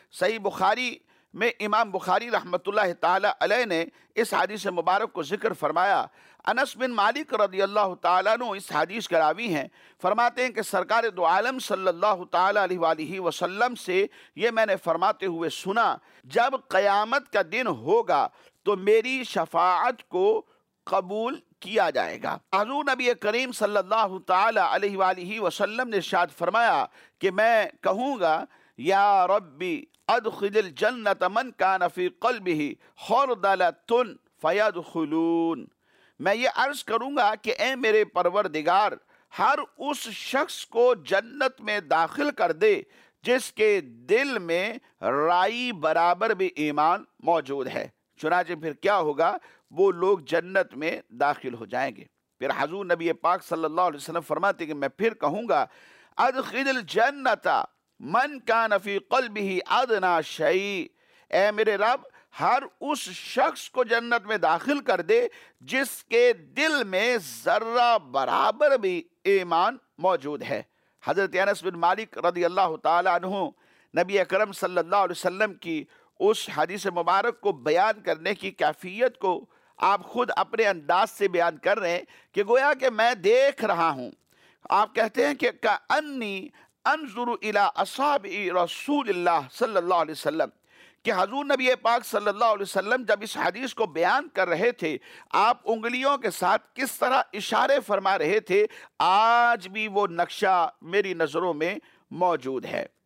صحیح بخاری میں امام بخاری رحمۃ اللہ تعالی علیہ نے اس حدیث مبارک کو ذکر فرمایا۔ انس بن مالک رضی اللہ تعالیٰ عنہ اس حدیث کے راوی ہیں، فرماتے ہیں کہ سرکار دو عالم صلی اللہ تعالیٰ علیہ وآلہ وسلم سے یہ میں نے فرماتے ہوئے سنا، جب قیامت کا دن ہوگا تو میری شفاعت کو قبول کیا جائے گا۔ حضور نبی کریم صلی اللہ تعالیٰ علیہ وآلہ وسلم نے ارشاد فرمایا کہ میں کہوں گا یا ربی ادخل الجنت من کان فی قلبہ خردلۃ فیدخلون، میں یہ عرض کروں گا کہ اے میرے پروردگار، ہر اس شخص کو جنت میں داخل کر دے جس کے دل میں رائی برابر بھی ایمان موجود ہے۔ چنانچہ پھر کیا ہوگا؟ وہ لوگ جنت میں داخل ہو جائیں گے۔ پھر حضور نبی پاک صلی اللہ علیہ وسلم فرماتے ہیں کہ میں پھر کہوں گا ادخل الجنت من کان فی قلبہ ادنی شیء، اے میرے رب ہر اس شخص کو جنت میں داخل کر دے جس کے دل میں ذرہ برابر بھی ایمان موجود ہے۔ حضرت انس بن مالک رضی اللہ تعالی عنہ نبی اکرم صلی اللہ علیہ وسلم کی اس حدیث مبارک کو بیان کرنے کی کیفیت کو آپ خود اپنے انداز سے بیان کر رہے ہیں کہ گویا کہ میں دیکھ رہا ہوں۔ آپ کہتے ہیں کہ کأنی انظر الی اصابع رسول اللہ صلی اللہ علیہ وسلم، کہ حضور نبی پاک صلی اللہ علیہ وسلم جب اس حدیث کو بیان کر رہے تھے، آپ انگلیوں کے ساتھ کس طرح اشارے فرما رہے تھے، آج بھی وہ نقشہ میری نظروں میں موجود ہے۔